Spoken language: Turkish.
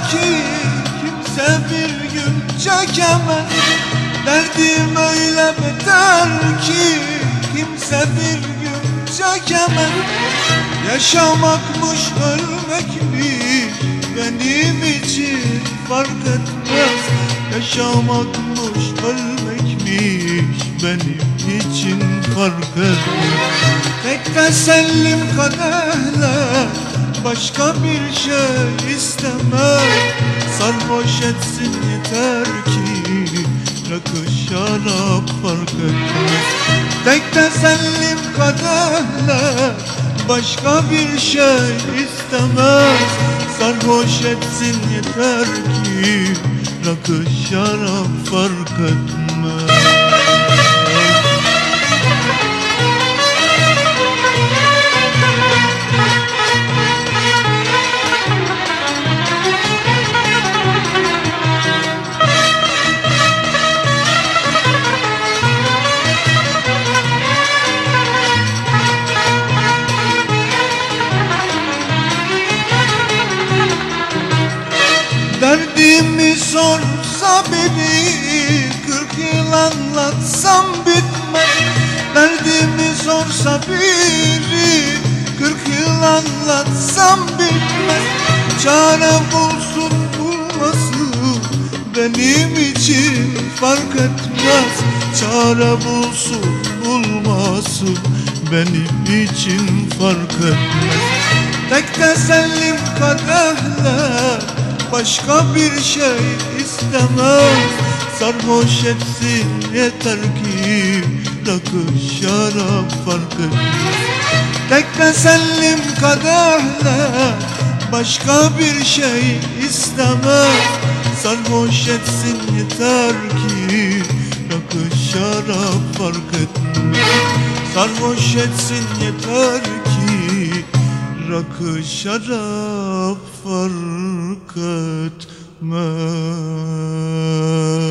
ki kimse bir gün çekemez. Derdim öyle beter ki kimse bir gün çekemez. Yaşamakmış ölmekmiş benim için fark etmez. Yaşamakmış ölmekmiş benim için fark etmez. Tek tesellim kadehler, başka bir şey istemem. Sarhoş etsin yeter ki rakı şarap fark etmez. Tek tesellim kadehler, başka bir şey istemez. Sarhoş etsin yeter ki rakı şarap fark etmez. Derdimi sorsa biri 40 yıl anlatsam bitmez. Derdimi sorsa biri 40 yıl anlatsam bitmez. Çare bulsun bulmasın benim için fark etmez. Çare bulsun bulmasın benim için fark etmez. Tek tesellim kadehler, başka bir şey istemez. Sarhoş etsin yeter ki rakı şarap fark etmez. Tek tesellim kadehler, başka bir şey istemez. Sarhoş etsin yeter ki rakı şarap fark etmez. Sarhoş etsin yeter ki rakı şarap fark etmez.